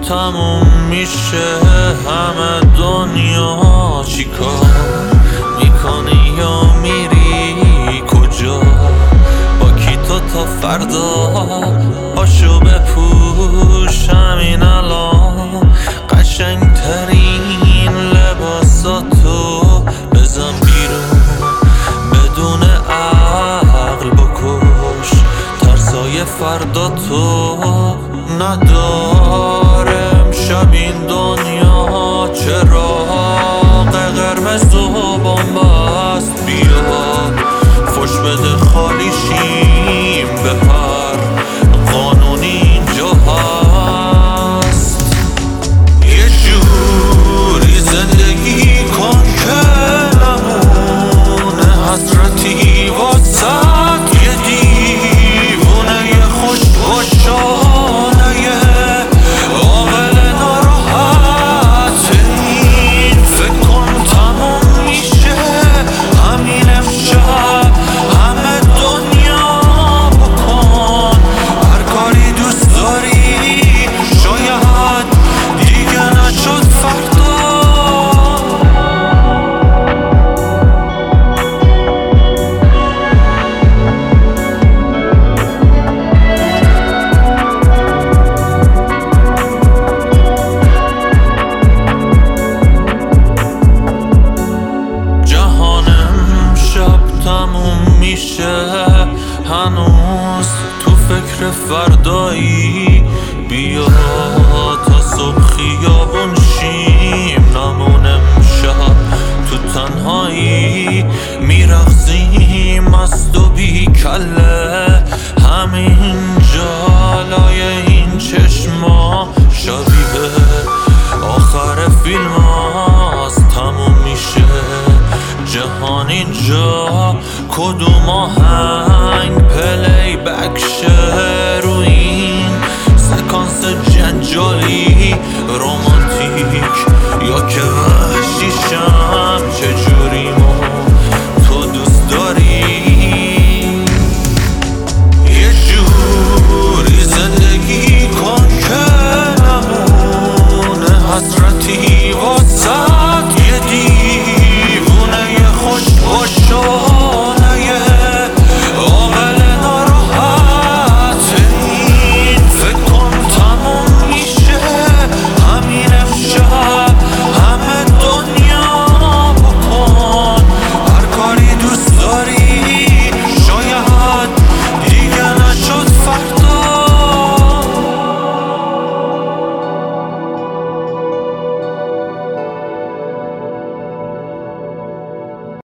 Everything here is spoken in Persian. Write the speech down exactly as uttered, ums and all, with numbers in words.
تموم میشه همه دنیا چیکار میکنی یا میری کجا؟ با کی تو تا فردا پاشو بپوش همین الان قشنگترین لباساتو بزن بیرون بدون عقل بکش ترسای فردا تو نداره امشب این دنیا چراغ قرمز و بنبست بیا فش بده خالی شیم بپر قانونی اینجا هست یه جوری زندگی کن که نمونه حسرتی واسد یه دیوونه یه خوش باشانه یه عاقل ناراحت این فکر کن تموم میشه همین امشب همه دنیا بکن هر کاری دوست داری شاید دیگه نشد فردا تموم میشه هنوز تو فکر فردایی بیا تا صبح خیابون شیم نمونم شب تو تنهایی میرقصیم مست و بی کله همین جالای این چشما شبیه آخر فیلم هاست تموم میشه جهان اینجا کدوم آهنگ پلی بکشه رو این سکانس جنجالی رومان